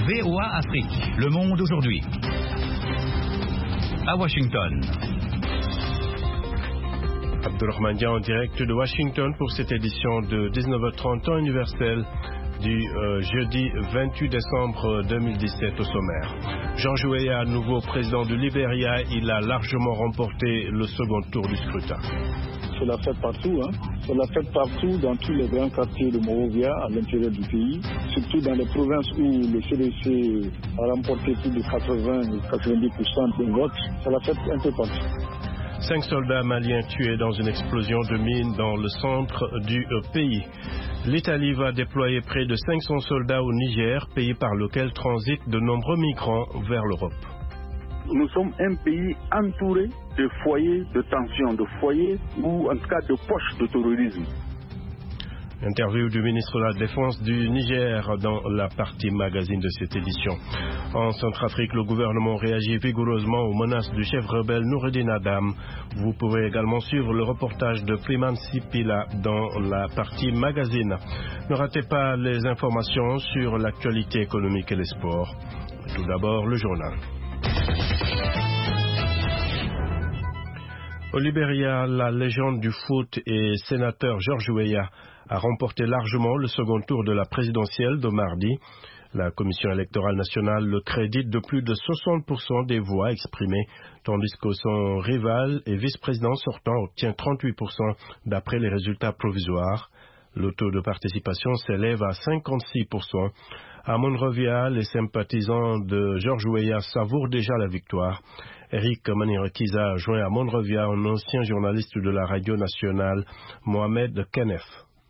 VOA Afrique, le monde aujourd'hui. À Washington. Abdelrahman Dia en direct de Washington pour cette édition de 19h30 temps universel du jeudi 28 décembre 2017 au sommaire. George Weah, nouveau président du Libéria, il a largement remporté le second tour du scrutin. C'est la fête partout, C'est la fête partout dans tous les grands quartiers de Monrovia à l'intérieur du pays, surtout dans les provinces où le CDC a remporté plus de 80 ou 90% des votes. C'est la fête un peu partout. 5 soldats maliens tués dans une explosion de mine dans le centre du pays. L'Italie va déployer près de 500 soldats au Niger, pays par lequel transitent de nombreux migrants vers l'Europe. Nous sommes un pays entouré de foyers de tension, de foyers ou en tout cas de poches de terrorisme. Interview du ministre de la Défense du Niger dans la partie magazine de cette édition. En Centrafrique, le gouvernement réagit vigoureusement aux menaces du chef rebelle Noureddin Adam. Vous pouvez également suivre le reportage de Priman Sipila dans la partie magazine. Ne ratez pas les informations sur l'actualité économique et les sports. Tout d'abord, le journal. Au Libéria, la légende du foot et sénateur George Weah a remporté largement le second tour de la présidentielle de mardi. La Commission électorale nationale le crédite de plus de 60% des voix exprimées, tandis que son rival et vice-président sortant obtient 38% d'après les résultats provisoires. Le taux de participation s'élève à 56%. À Monrovia, les sympathisants de George Weah savourent déjà la victoire. Eric Manirakiza a joint à Monrovia un ancien journaliste de la radio nationale, Mohamed Kenef.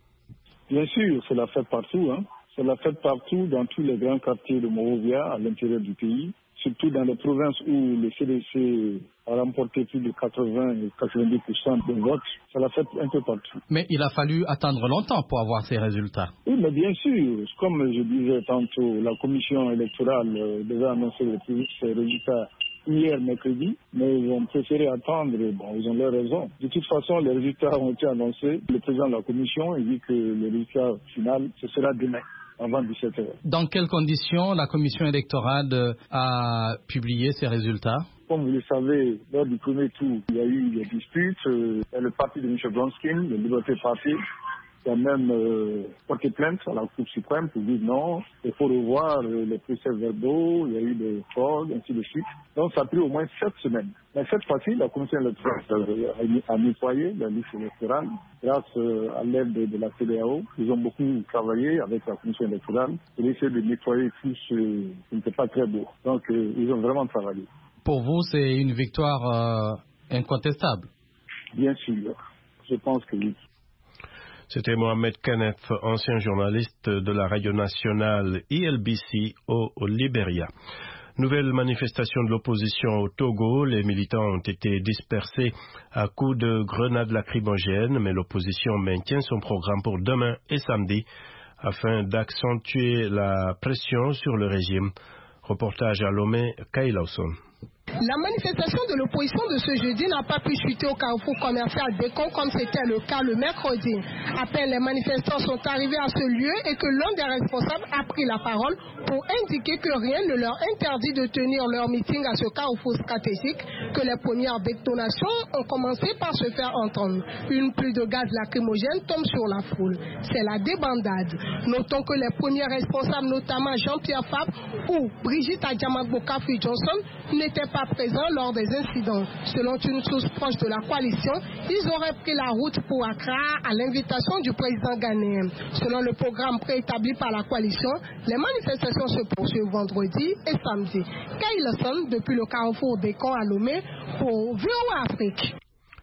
Bien sûr, c'est la fête partout, C'est la fête partout dans tous les grands quartiers de Monrovia à l'intérieur du pays, surtout dans les provinces où le CDC a remporté plus de 80 et 90% des votes. C'est la fête un peu partout. Mais il a fallu attendre longtemps pour avoir ces résultats. Oui, mais bien sûr, comme je disais tantôt, la commission électorale devait annoncer ses résultats hier mercredi, mais ils ont préféré attendre. Bon, ils ont leur raison. De toute façon, les résultats ont été annoncés. Le président de la commission dit que le résultat final, ce sera demain, avant 17h. Dans quelles conditions la commission électorale a publié ces résultats? Comme vous le savez, lors du premier tour, il y a eu des disputes. Le parti de M. Blonsky, le Liberté Party, qui a même porté plainte à la Cour suprême pour dire non, il faut revoir les procès-verbaux, il y a eu des fraudes, ainsi de suite. Donc ça a pris au moins 7 semaines. Mais cette fois-ci, la commission électorale a nettoyé la liste électorale grâce à l'aide de la CEDEAO. Ils ont beaucoup travaillé avec la commission électorale pour essayer de nettoyer tout ce qui n'était pas très beau. Donc ils ont vraiment travaillé. Pour vous, c'est une victoire incontestable? Bien sûr, je pense que oui. C'était Mohamed Kenef, ancien journaliste de la radio nationale ELBC au Libéria. Nouvelle manifestation de l'opposition au Togo. Les militants ont été dispersés à coups de grenades lacrymogènes, mais l'opposition maintient son programme pour demain et samedi afin d'accentuer la pression sur le régime. Reportage à Lomé, Kailauson. La manifestation de l'opposition de ce jeudi n'a pas pu chuter au carrefour commercial d'Ekon comme c'était le cas le mercredi. À peine les manifestants sont arrivés à ce lieu et que l'un des responsables a pris la parole pour indiquer que rien ne leur interdit de tenir leur meeting à ce carrefour stratégique, que les premières détonations ont commencé par se faire entendre. Une pluie de gaz lacrymogène tombe sur la foule. C'est la débandade. Notons que les premiers responsables, notamment Jean-Pierre Fabre ou Brigitte Adjamagbo-Kafi Johnson, n'étaient pas présents lors des incidents. Selon une source proche de la coalition, ils auraient pris la route pour Accra à l'invitation du président ghanéen. Selon le programme préétabli par la coalition, les manifestations se poursuivent vendredi et samedi. Kailson, depuis le carrefour d'Ekon à Lomé, pour VOA Afrique.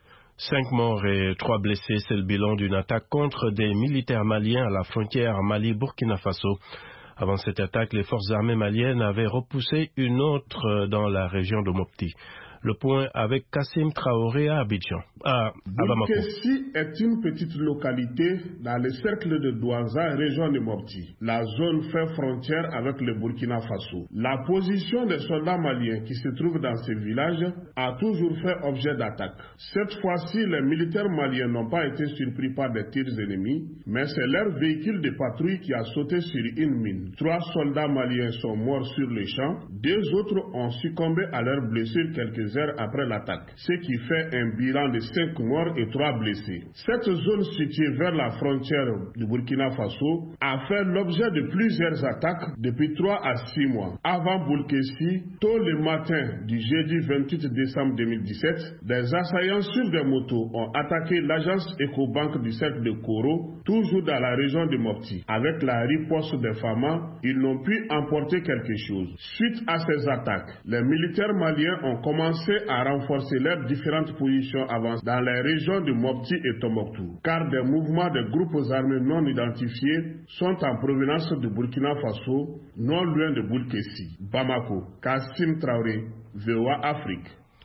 5 morts et 3 blessés, c'est le bilan d'une attaque contre des militaires maliens à la frontière Mali-Burkina Faso. Avant cette attaque, les forces armées maliennes avaient repoussé une autre dans la région de Mopti. Le point avec Kassim Traoré à Abidjan, à Bamako. Boulkessi est une petite localité dans le cercle de Douaza, région de Mopti. La zone fait frontière avec le Burkina Faso. La position des soldats maliens qui se trouvent dans ce village a toujours fait objet d'attaques. Cette fois-ci, les militaires maliens n'ont pas été surpris par des tirs ennemis, mais c'est leur véhicule de patrouille qui a sauté sur une mine. 3 soldats maliens sont morts sur le champ, 2 autres ont succombé à leurs blessures quelques heures après l'attaque, ce qui fait un bilan de 5 morts et 3 blessés. Cette zone située vers la frontière du Burkina Faso a fait l'objet de plusieurs attaques depuis 3 à 6 mois. Avant Boulkessi, tôt le matin du jeudi 28 décembre 2017, des assaillants sur des motos ont attaqué l'agence Ecobank du cercle de Koro, toujours dans la région de Mopti. Avec la riposte des FAMA, ils n'ont pu emporter quelque chose. Suite à ces attaques, les militaires maliens ont commencé à renforcer leurs différentes positions avancées dans les régions de Mopti et Tombouctou, car des mouvements de groupes armés non identifiés sont en provenance du Burkina Faso, non loin de Boulkessi. Bamako, Kassim Traoré, VOA Afrique.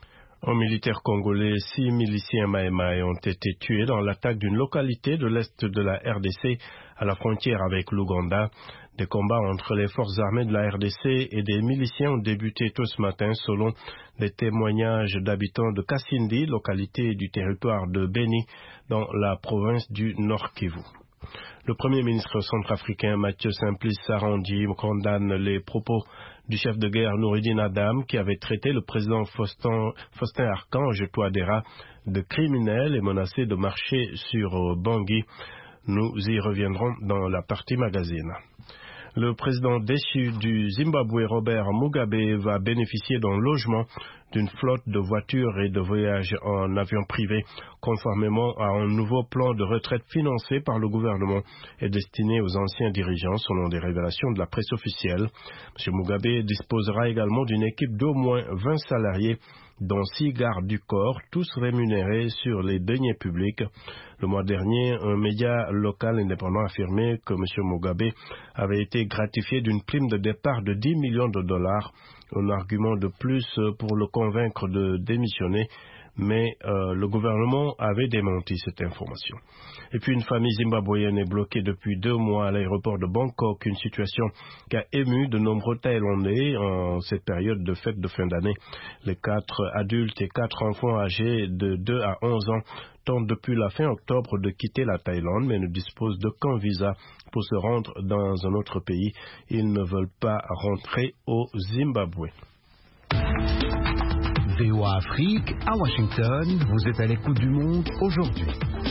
Un militaire congolais, 6 miliciens Maïmaï ont été tués dans l'attaque d'une localité de l'est de la RDC à la frontière avec l'Ouganda. Des combats entre les forces armées de la RDC et des miliciens ont débuté tôt ce matin selon les témoignages d'habitants de Kassindi, localité du territoire de Beni, dans la province du Nord Kivu. Le Premier ministre centrafricain Mathieu Simplice Sarandi condamne les propos du chef de guerre Noureddine Adam qui avait traité le président Faustin Archange Touadéra de criminel et menacé de marcher sur Bangui. Nous y reviendrons dans la partie magazine. Le président déchu du Zimbabwe, Robert Mugabe, va bénéficier d'un logement, d'une flotte de voitures et de voyages en avion privé, conformément à un nouveau plan de retraite financé par le gouvernement et destiné aux anciens dirigeants, selon des révélations de la presse officielle. M. Mugabe disposera également d'une équipe d'au moins 20 salariés, dont 6 gardes du corps, tous rémunérés sur les deniers publics. Le mois dernier, un média local indépendant affirmait que M. Mugabe avait été gratifié d'une prime de départ de 10 millions de dollars, un argument de plus pour le convaincre de démissionner, mais le gouvernement avait démenti cette information. Et puis une famille zimbabwéenne est bloquée depuis 2 mois à l'aéroport de Bangkok, une situation qui a ému de nombreux Thaïlandais en cette période de fête de fin d'année. Les 4 adultes et 4 enfants âgés de 2 à 11 ans tentent depuis la fin octobre de quitter la Thaïlande, mais ne disposent d'aucun visa pour se rendre dans un autre pays. Ils ne veulent pas rentrer au Zimbabwe. VOA Afrique, à Washington, vous êtes à l'écoute du monde aujourd'hui.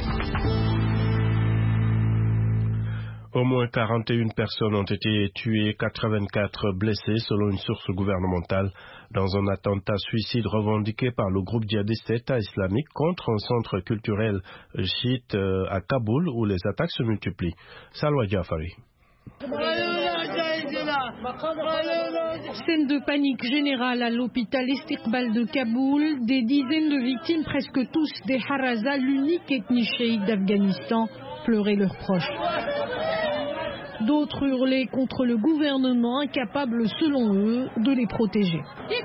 Au moins 41 personnes ont été tuées, 84 blessées selon une source gouvernementale dans un attentat suicide revendiqué par le groupe djihadiste État islamique contre un centre culturel chiite à Kaboul où les attaques se multiplient. Salwa Jafari. Scène de panique générale à l'hôpital Istiqbal de Kaboul. Des dizaines de victimes, presque tous des Haraza, l'unique ethnie chiite d'Afghanistan, pleuraient leurs proches. D'autres hurlaient contre le gouvernement, incapable, selon eux, de les protéger.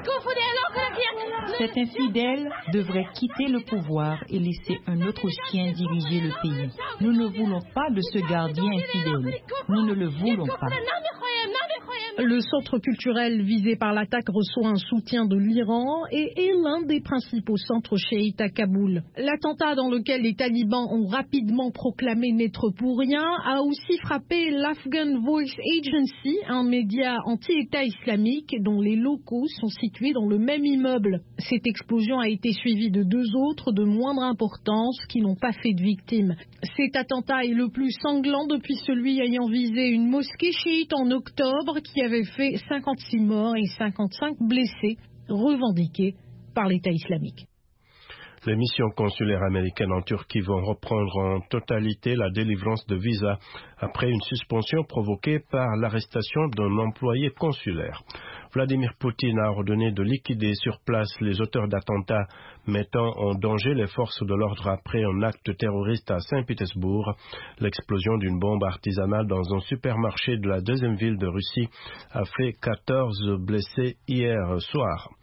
Cet infidèle devrait quitter le pouvoir et laisser un autre chien diriger le pays. Nous ne voulons pas de ce gardien infidèle. Nous ne le voulons pas. Le centre culturel visé par l'attaque reçoit un soutien de l'Iran et est l'un des principaux centres chiites à Kaboul. L'attentat dans lequel les talibans ont rapidement proclamé n'être pour rien a aussi frappé l'Afghan Voice Agency, un média anti-État islamique dont les locaux sont situés dans le même immeuble. Cette explosion a été suivie de 2 autres de moindre importance qui n'ont pas fait de victimes. Cet attentat est le plus sanglant depuis celui ayant visé une mosquée chiite en octobre qui avait fait 56 morts et 55 blessés, revendiqués par l'État islamique. Les missions consulaires américaines en Turquie vont reprendre en totalité la délivrance de visas après une suspension provoquée par l'arrestation d'un employé consulaire. Vladimir Poutine a ordonné de liquider sur place les auteurs d'attentats mettant en danger les forces de l'ordre après un acte terroriste à Saint-Pétersbourg. L'explosion d'une bombe artisanale dans un supermarché de la 2e ville de Russie a fait 14 blessés hier soir.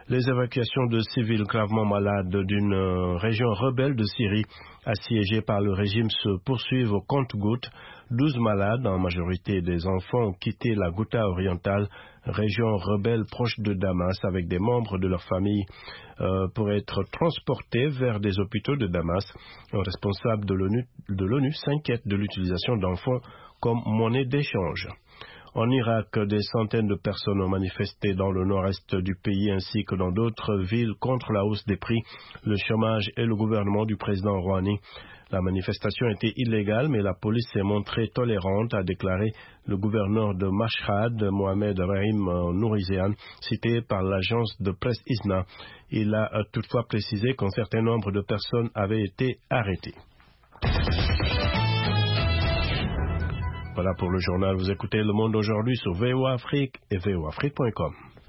Les évacuations de civils gravement malades d'une région rebelle de Syrie assiégée par le régime se poursuivent au compte-gouttes. 12 malades, en majorité des enfants, ont quitté la Ghouta orientale, région rebelle proche de Damas, avec des membres de leur famille pour être transportés vers des hôpitaux de Damas. Un responsable de l'ONU s'inquiète de l'utilisation d'enfants comme monnaie d'échange. En Irak, des centaines de personnes ont manifesté dans le nord-est du pays ainsi que dans d'autres villes contre la hausse des prix, le chômage et le gouvernement du président Rouhani. La manifestation était illégale, mais la police s'est montrée tolérante, a déclaré le gouverneur de Mashhad, Mohamed Rahim Nourizian, cité par l'agence de presse ISNA. Il a toutefois précisé qu'un certain nombre de personnes avaient été arrêtées. Voilà pour le journal. Vous écoutez Le Monde aujourd'hui sur VOA Afrique et voafrique.com.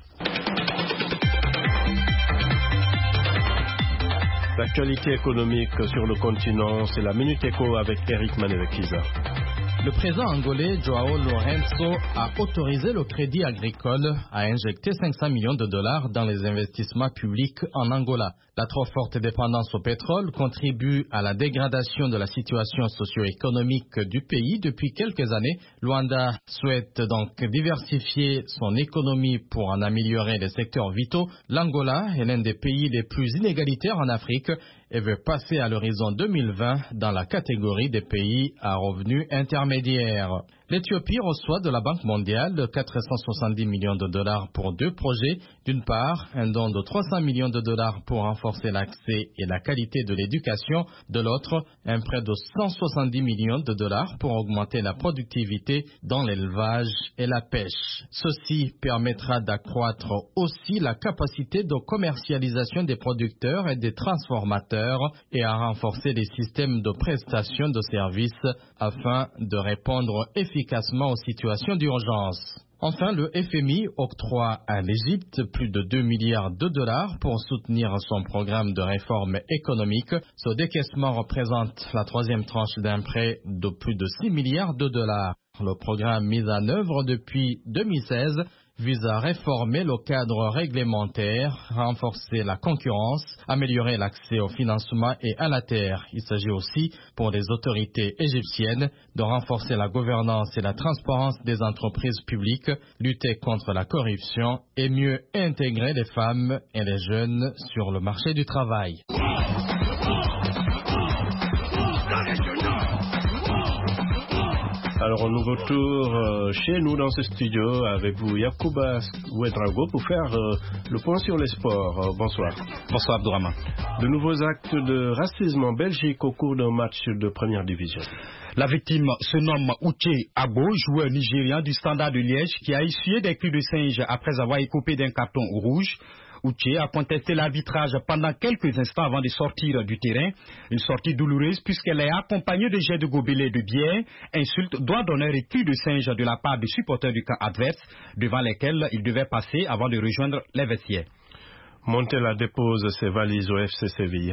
L'actualité économique sur le continent, c'est la Minute Éco avec Eric Manevekiza. Le président angolais Joao Lourenço a autorisé le Crédit Agricole à injecter 500 millions de dollars dans les investissements publics en Angola. La trop forte dépendance au pétrole contribue à la dégradation de la situation socio-économique du pays depuis quelques années. Luanda souhaite donc diversifier son économie pour en améliorer les secteurs vitaux. L'Angola est l'un des pays les plus inégalitaires en Afrique et veut passer à l'horizon 2020 dans la catégorie des pays à revenus intermédiaires. L'Éthiopie reçoit de la Banque mondiale 470 millions de dollars pour 2 projets. D'une part, un don de 300 millions de dollars pour renforcer l'accès et la qualité de l'éducation. De l'autre, un prêt de 170 millions de dollars pour augmenter la productivité dans l'élevage et la pêche. Ceci permettra d'accroître aussi la capacité de commercialisation des producteurs et des transformateurs et à renforcer les systèmes de prestation de services afin de répondre efficacement aux situations d'urgence. Enfin, le FMI octroie à l'Égypte plus de 2 milliards de dollars pour soutenir son programme de réforme économique. Ce décaissement représente la 3e tranche d'un prêt de plus de 6 milliards de dollars. Le programme mis en œuvre depuis 2016 vise à réformer le cadre réglementaire, renforcer la concurrence, améliorer l'accès au financement et à la terre. Il s'agit aussi pour les autorités égyptiennes de renforcer la gouvernance et la transparence des entreprises publiques, lutter contre la corruption et mieux intégrer les femmes et les jeunes sur le marché du travail. Alors, un nouveau tour chez nous dans ce studio avec vous, Yacouba Ouedraogo, pour faire le point sur les sports. Bonsoir. Bonsoir, Abdourahmane. De nouveaux actes de racisme en Belgique au cours d'un match de première division. La victime se nomme Uche Agbo, joueur nigérian du Standard de Liège, qui a essuyé des cris de singe après avoir écopé d'un carton rouge. Uche a contesté l'arbitrage pendant quelques instants avant de sortir du terrain. Une sortie douloureuse puisqu'elle est accompagnée de jets de gobelets de bière, insultes, doigts d'honneur et cris de singe de la part des supporters du camp adverse, devant lesquels il devait passer avant de rejoindre les vestiaires. Montella dépose ses valises au FC Séville.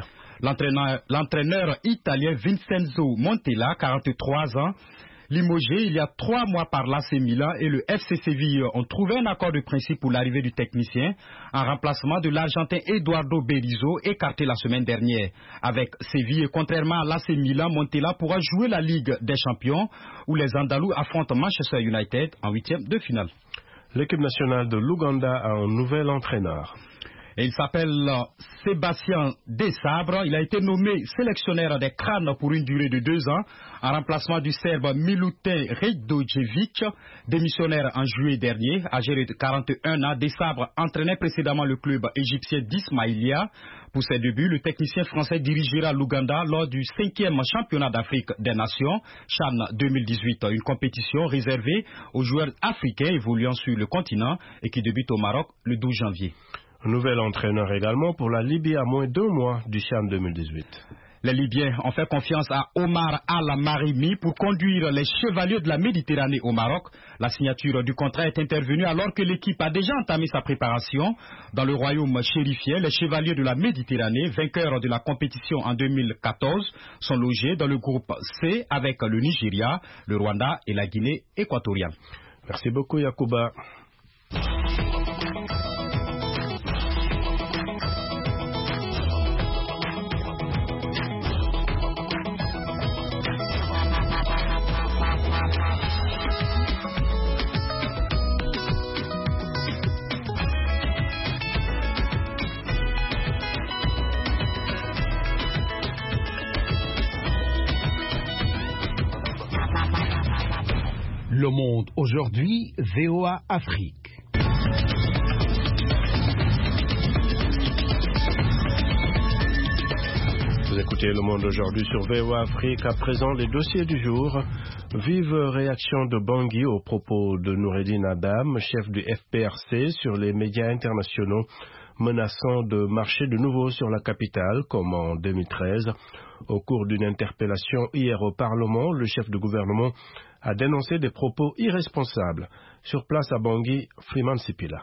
L'entraîneur italien Vincenzo Montella, 43 ans, limogé il y a 3 mois par l'AC Milan et le FC Séville ont trouvé un accord de principe pour l'arrivée du technicien en remplacement de l'Argentin Eduardo Berizzo écarté la semaine dernière. Avec Séville, contrairement à l'AC Milan, Montella pourra jouer la Ligue des Champions où les Andalous affrontent Manchester United en 8e de finale. L'équipe nationale de l'Ouganda a un nouvel entraîneur. Et il s'appelle Sébastien Desabre. Il a été nommé sélectionneur des crânes pour une durée de 2 ans, en remplacement du Serbe Milutin Rejdojevic, démissionnaire en juillet dernier. Âgé de 41 ans, Desabre entraînait précédemment le club égyptien d'Ismaïlia. Pour ses débuts, le technicien français dirigera l'Ouganda lors du 5e championnat d'Afrique des Nations, CHAN 2018, une compétition réservée aux joueurs africains évoluant sur le continent et qui débute au Maroc le 12 janvier. Un nouvel entraîneur également pour la Libye à moins d'1 mois du CHAN 2018. Les Libyens ont fait confiance à Omar Al-Marimi pour conduire les Chevaliers de la Méditerranée au Maroc. La signature du contrat est intervenue alors que l'équipe a déjà entamé sa préparation. Dans le royaume chérifien, les Chevaliers de la Méditerranée, vainqueurs de la compétition en 2014, sont logés dans le groupe C avec le Nigeria, le Rwanda et la Guinée équatoriale. Merci beaucoup, Yacouba. Le Monde aujourd'hui, VOA Afrique. Vous écoutez Le Monde aujourd'hui sur VOA Afrique. À présent, les dossiers du jour. Vive réaction de Bangui aux propos de Noureddine Adam, chef du FPRC, sur les médias internationaux, menaçant de marcher de nouveau sur la capitale, comme en 2013. Au cours d'une interpellation hier au Parlement, le chef de gouvernement a dénoncé des propos irresponsables. Sur place à Bangui, Freeman Sipila.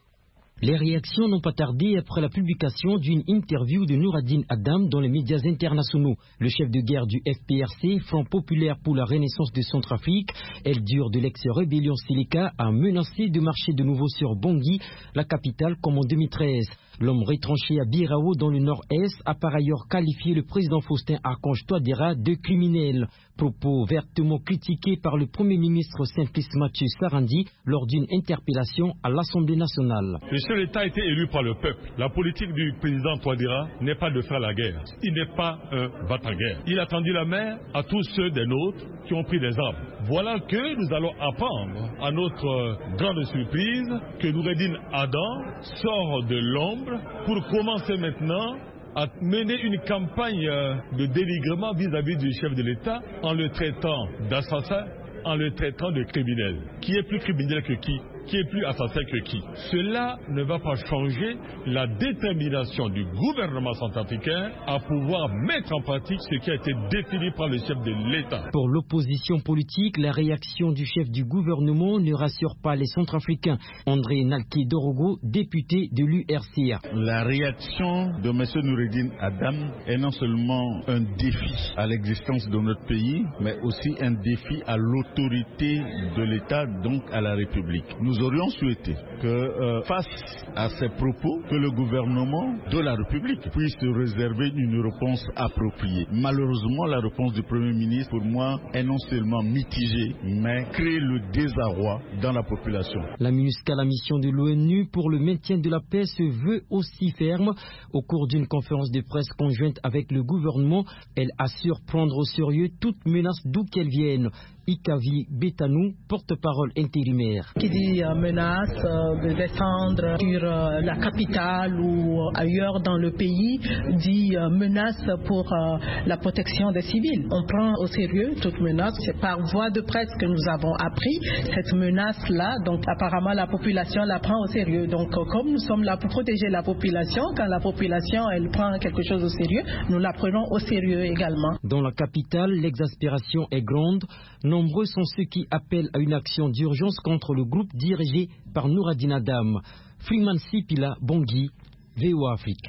Les réactions n'ont pas tardé après la publication d'une interview de Noureddine Adam dans les médias internationaux. Le chef de guerre du FPRC, Front populaire pour la renaissance de Centrafrique, elle dure de l'ex-rébellion Séléka, a menacé de marcher de nouveau sur Bangui, la capitale, comme en 2013. L'homme retranché à Birao dans le nord-est a par ailleurs qualifié le président Faustin Archange Touadéra de criminel. Propos vertement critiqués par le premier ministre Simplice Mathieu Sarandi lors d'une interpellation à l'Assemblée nationale. Le chef d'État a été élu par le peuple. La politique du président Touadéra n'est pas de faire la guerre. Il n'est pas un bataguerre. Il a tendu la main à tous ceux des nôtres qui ont pris des armes. Voilà que nous allons apprendre à notre grande surprise que Noureddine Adam sort de l'ombre pour commencer maintenant à mener une campagne de dénigrement vis-à-vis du chef de l'État en le traitant d'assassin, en le traitant de criminel. Qui est plus criminel que qui? Qui est plus assassin que qui? Cela ne va pas changer la détermination du gouvernement centrafricain à pouvoir mettre en pratique ce qui a été défini par le chef de l'État. Pour l'opposition politique, la réaction du chef du gouvernement ne rassure pas les Centrafricains. André Nalki Dorogo, député de l'URCA. La réaction de M. Noureddine Adam est non seulement un défi à l'existence de notre pays, mais aussi un défi à l'autorité de l'État, donc à la République. Nous aurions souhaité que, face à ces propos, que le gouvernement de la République puisse réserver une réponse appropriée. Malheureusement, la réponse du Premier ministre, pour moi, est non seulement mitigée, mais crée le désarroi dans la population. La MINUSCA, la mission de l'ONU pour le maintien de la paix, se veut aussi ferme. Au cours d'une conférence de presse conjointe avec le gouvernement, elle assure prendre au sérieux toute menace d'où qu'elle vienne. Ikavi Betanou, porte-parole intérimaire. Qui dit menace de descendre sur la capitale ou ailleurs dans le pays, dit menace pour la protection des civils. On prend au sérieux toute menace. C'est par voie de presse que nous avons appris cette menace-là. Donc apparemment la population la prend au sérieux. Donc comme nous sommes là pour protéger la population, quand la population elle prend quelque chose au sérieux, nous la prenons au sérieux également. Dans la capitale, l'exaspération est grande. Nombreux sont ceux qui appellent à une action d'urgence contre le groupe dirigé par Noureddine Adam. Freeman Sipila, Bangui, VOA Afrique.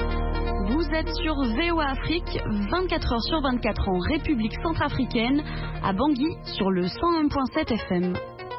Vous êtes sur VOA Afrique, 24 heures sur 24 en République centrafricaine, à Bangui, sur le 101.7 FM.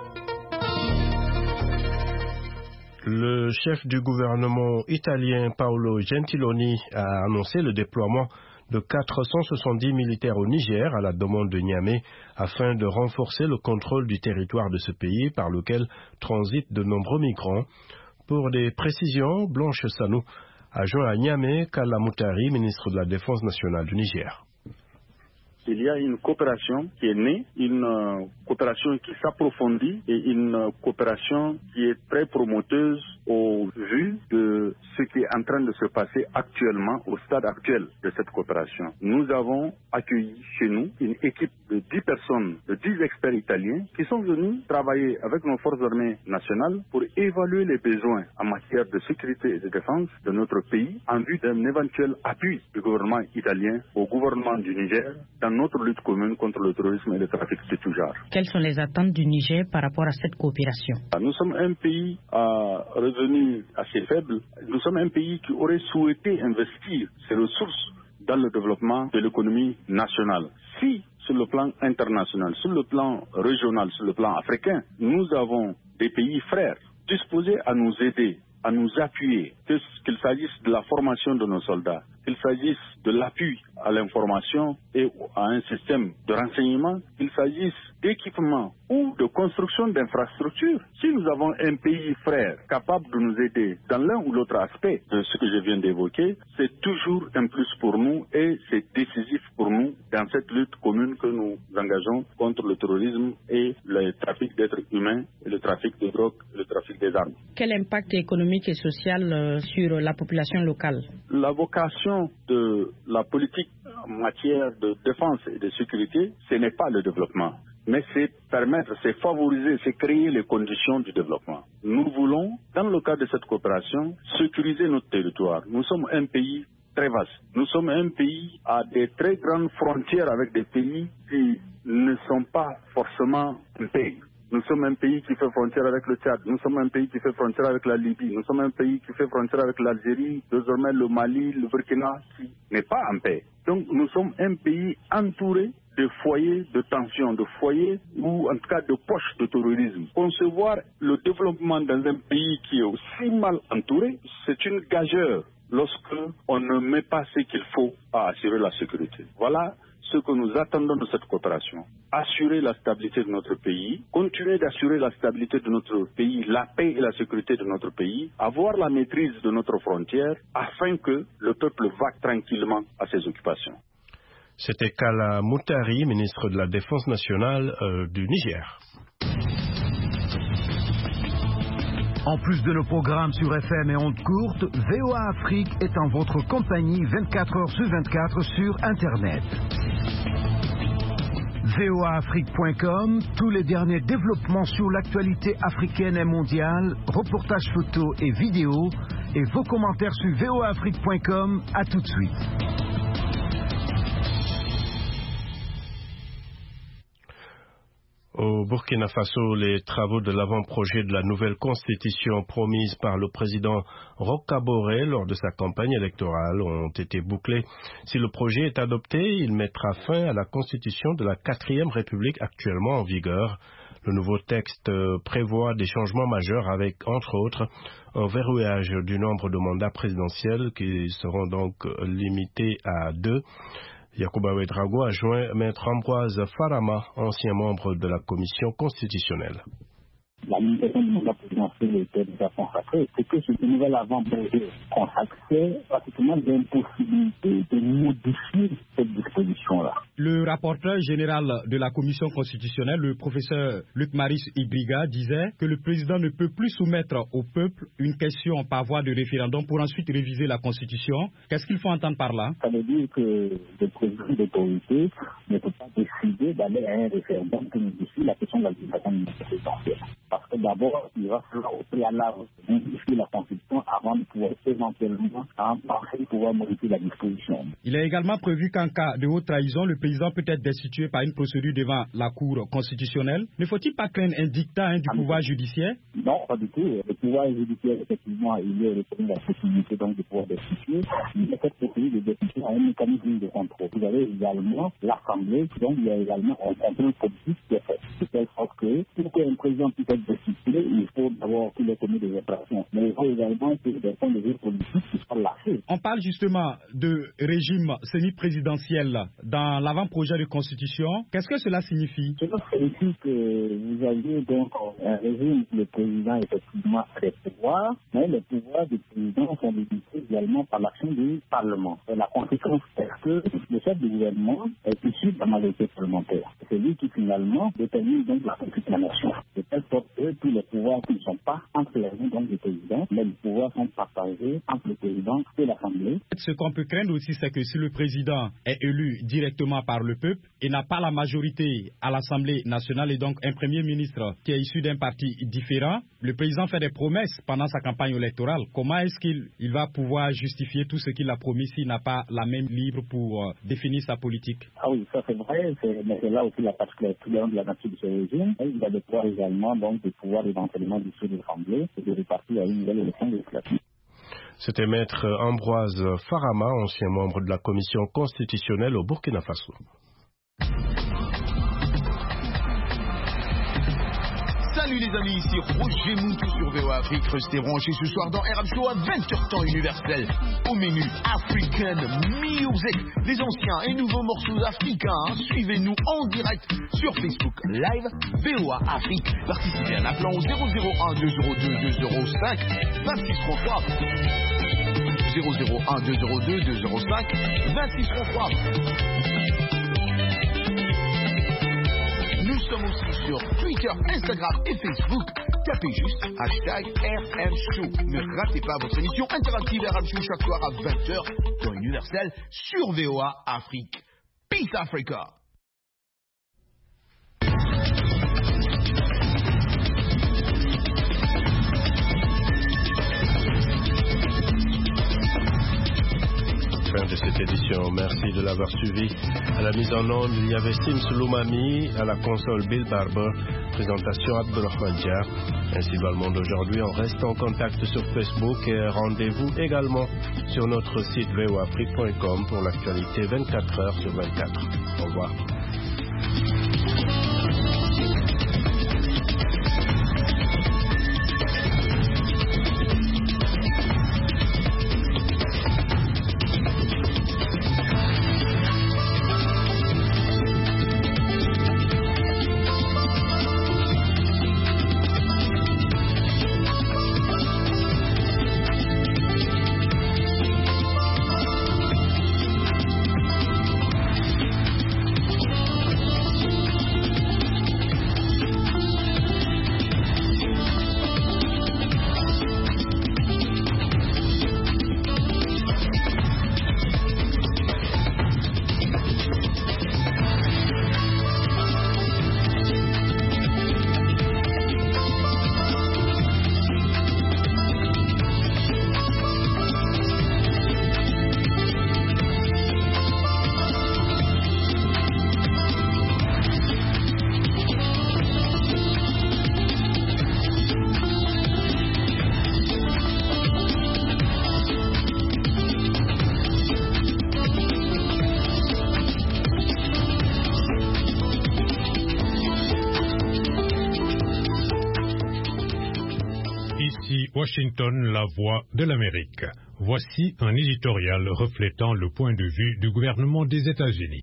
Le chef du gouvernement italien Paolo Gentiloni a annoncé le déploiement de 470 militaires au Niger à la demande de Niamey afin de renforcer le contrôle du territoire de ce pays par lequel transitent de nombreux migrants. Pour des précisions, Blanche Sanou a joint à Niamey Kalla Moutari, ministre de la Défense nationale du Niger. Il y a une coopération qui est née, une coopération qui s'approfondit et une coopération qui est très promoteuse au vu de ce qui est en train de se passer actuellement, au stade actuel de cette coopération. Nous avons accueilli chez nous une équipe de 10 personnes, de 10 experts italiens qui sont venus travailler avec nos forces armées nationales pour évaluer les besoins en matière de sécurité et de défense de notre pays en vue d'un éventuel appui du gouvernement italien au gouvernement du Niger dans notre lutte commune contre le terrorisme et le trafic de tout genre. Quelles sont les attentes du Niger par rapport à cette coopération? Nous sommes un pays à revenus assez faibles. Nous sommes un pays qui aurait souhaité investir ses ressources dans le développement de l'économie nationale. Si, sur le plan international, sur le plan régional, sur le plan africain, nous avons des pays frères disposés à nous aider, à nous appuyer, qu'il s'agisse de la formation de nos soldats, qu'il s'agisse de l'appui à l'information et à un système de renseignement, qu'il s'agisse d'équipement ou de construction d'infrastructures. Si nous avons un pays frère capable de nous aider dans l'un ou l'autre aspect de ce que je viens d'évoquer, c'est toujours un plus pour nous et c'est décisif pour nous dans cette lutte commune que nous engageons contre le terrorisme et le trafic d'êtres humains, et le trafic de drogue, et le trafic des armes. Quel impact économique et social sur la population locale? La vocation de la politique en matière de défense et de sécurité, ce n'est pas le développement, mais c'est permettre, c'est favoriser, c'est créer les conditions du développement. Nous voulons, dans le cadre de cette coopération, sécuriser notre territoire. Nous sommes un pays très vaste. Nous sommes un pays à des très grandes frontières avec des pays qui ne sont pas forcément un pays. Nous sommes un pays qui fait frontière avec le Tchad. Nous sommes un pays qui fait frontière avec la Libye. Nous sommes un pays qui fait frontière avec l'Algérie. Désormais, le Mali, le Burkina, qui n'est pas en paix. Donc, nous sommes un pays entouré de foyers de tension, de foyers ou en tout cas de poches de terrorisme. Concevoir le développement dans un pays qui est aussi mal entouré, c'est une gageure lorsque on ne met pas ce qu'il faut à assurer la sécurité. Voilà ce que nous attendons de cette coopération. Assurer la stabilité de notre pays, continuer d'assurer la stabilité de notre pays, la paix et la sécurité de notre pays, avoir la maîtrise de notre frontière afin que le peuple vaque tranquillement à ses occupations. C'était Kala Moutari, ministre de la Défense nationale du Niger. En plus de nos programmes sur FM et ondes courtes, VOA Afrique est en votre compagnie 24 heures sur 24 sur Internet. voaafrique.com, tous les derniers développements sur l'actualité africaine et mondiale, reportages photos et vidéos, et vos commentaires sur voaafrique.com. À tout de suite. Au Burkina Faso, les travaux de l'avant-projet de la nouvelle constitution promise par le président Roch Kaboré lors de sa campagne électorale ont été bouclés. Si le projet est adopté, il mettra fin à la constitution de la 4e République actuellement en vigueur. Le nouveau texte prévoit des changements majeurs avec, entre autres, un verrouillage du nombre de mandats présidentiels qui seront donc limités à 2. Yacouba Ouedraogo a joint Maître Ambroise Farama, ancien membre de la commission constitutionnelle. La limitation du mandat présidentiel était déjà consacrée, c'est que ce nouvel avant-projet consacrait pratiquement l'impossibilité de modifier cette disposition-là. Le rapporteur général de la commission constitutionnelle, le professeur Luc Maris Ibriga, disait que le président ne peut plus soumettre au peuple une question par voie de référendum pour ensuite réviser la constitution. Qu'est-ce qu'il faut entendre par là? Ça veut dire que le président d'autorité ne peut pas décider d'aller à un référendum qui modifie la question de la limitation présidentielle. Parce que d'abord, il va falloir au préalable modifier la Constitution avant de pouvoir éventuellement penser pouvoir modifier la disposition. Il est également prévu qu'en cas de haute trahison, le président peut être destitué par une procédure devant la Cour constitutionnelle. Ne faut-il pas craindre un dictat du pouvoir judiciaire? Non, pas du tout. Le pouvoir judiciaire, effectivement, il est reconnu la possibilité donc de pouvoir destituer. Mais cette procédure de destitution a un mécanisme de contrôle. Vous avez également l'Assemblée, donc il y a également un contrôle politique qui est fait. De telle sorte que pour qu'un président puisse être destitué, il faut d'abord qu'il ait commis des infractions. Mais il faut également que des points de vue politiques qui soient lâchés. On parle justement de régime semi-présidentiel dans l'avant-projet de constitution. Qu'est-ce que cela signifie? Cela signifie que vous avez donc un régime où le président effectivement a des pouvoirs, mais les pouvoirs du président sont limités également par l'action du Parlement. Et la conséquence est que le chef du gouvernement est issu de la majorité parlementaire. C'est lui qui finalement détermine donc la politique de la nation. De telle sorte que tous les pouvoirs qui ne sont pas entre les mains donc du président, mais les pouvoirs sont partagés entre le président et l'Assemblée. Ce qu'on peut craindre aussi, c'est que si le président est élu directement par le peuple et n'a pas la majorité à l'Assemblée nationale et donc un premier ministre qui est issu d'un parti différent, le président fait des promesses pendant sa campagne électorale. Comment est-ce qu'il va pouvoir justifier tout ce qu'il a promis s'il n'a pas la main libre pour définir sa politique? Ah oui, ça c'est vrai, mais c'est là aussi la particularité de la nature de ce régime. Il a des pouvoirs également, donc de pouvoir éventuellement dissoudre l'Assemblée et de repartir à une nouvelle élection législative. C'était Maître Ambroise Farama, ancien membre de la commission constitutionnelle au Burkina Faso. Salut les amis, ici Roger Moutou sur VOA Afrique. Restez branchés ce soir dans Arab Show à 20h temps universel. Au menu African Music, les anciens et nouveaux morceaux africains. Suivez-nous en direct sur Facebook Live VOA Afrique. Participez à un appelant au 001 202 205 2633. 001 202 205 2633. Nous sommes aussi sur Twitter, Instagram et Facebook. Tapez juste #RMShow. Ne ratez pas votre émission interactive RMShow chaque soir à 20h dans Universel sur VOA Afrique. Peace Africa. Fin de cette édition. Merci de l'avoir suivi. À la mise en onde, il y avait Sims Loumami, à la console Bill Barber, présentation Abdulrahman Dia. Ainsi va le monde aujourd'hui. On reste en contact sur Facebook et rendez-vous également sur notre site voafrique.com pour l'actualité 24 heures sur 24. Au revoir. Washington, la voix de l'Amérique. Voici un éditorial reflétant le point de vue du gouvernement des États-Unis.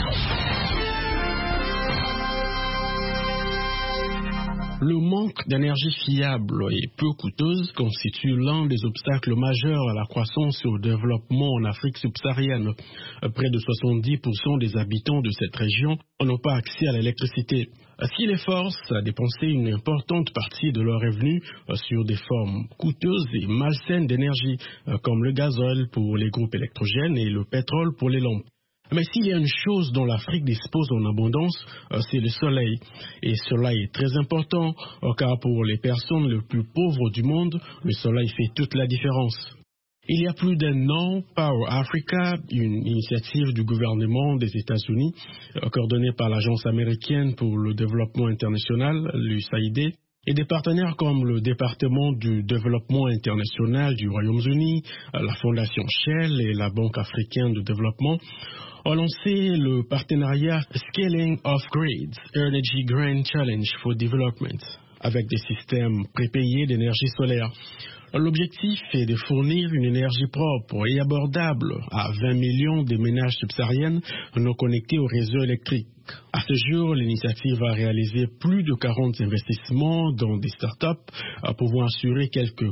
Le manque d'énergie fiable et peu coûteuse constitue l'un des obstacles majeurs à la croissance et au développement en Afrique subsaharienne. Près de 70% des habitants de cette région n'ont pas accès à l'électricité, ce qui les force à dépenser une importante partie de leurs revenus sur des formes coûteuses et malsaines d'énergie, comme le gazole pour les groupes électrogènes et le pétrole pour les lampes. Mais s'il y a une chose dont l'Afrique dispose en abondance, c'est le soleil. Et cela est très important, car pour les personnes les plus pauvres du monde, le soleil fait toute la différence. Il y a plus d'un an, Power Africa, une initiative du gouvernement des États-Unis, coordonnée par l'Agence américaine pour le développement international, l'USAID, et des partenaires comme le département du développement international du Royaume-Uni, la Fondation Shell et la Banque africaine de développement, ont lancé le partenariat Scaling of Grids, Energy Grand Challenge for Development, avec des systèmes prépayés d'énergie solaire. L'objectif est de fournir une énergie propre et abordable à 20 millions de ménages subsahariens non connectés au réseau électrique. À ce jour, l'initiative a réalisé plus de 40 investissements dans des startups pouvant assurer quelques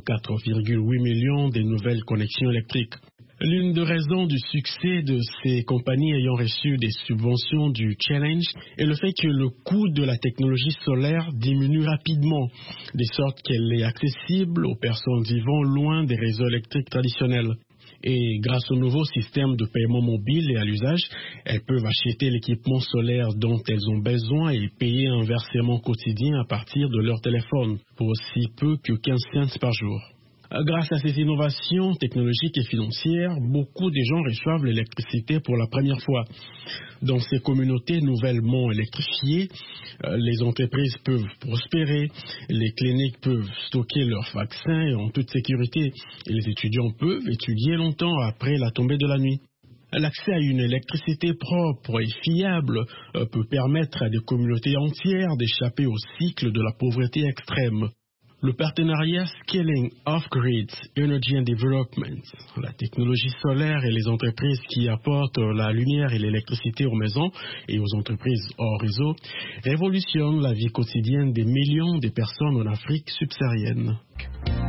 4,8 millions de nouvelles connexions électriques. L'une des raisons du succès de ces compagnies ayant reçu des subventions du Challenge est le fait que le coût de la technologie solaire diminue rapidement, de sorte qu'elle est accessible aux personnes vivant loin des réseaux électriques traditionnels. Et grâce au nouveau système de paiement mobile et à l'usage, elles peuvent acheter l'équipement solaire dont elles ont besoin et payer un versement quotidien à partir de leur téléphone, pour aussi peu que 15 cents par jour. Grâce à ces innovations technologiques et financières, beaucoup de gens reçoivent l'électricité pour la première fois. Dans ces communautés nouvellement électrifiées, les entreprises peuvent prospérer, les cliniques peuvent stocker leurs vaccins en toute sécurité et les étudiants peuvent étudier longtemps après la tombée de la nuit. L'accès à une électricité propre et fiable peut permettre à des communautés entières d'échapper au cycle de la pauvreté extrême. Le partenariat Scaling Off-Grid Energy and Development, la technologie solaire et les entreprises qui apportent la lumière et l'électricité aux maisons et aux entreprises hors réseau, révolutionne la vie quotidienne des millions de personnes en Afrique subsaharienne.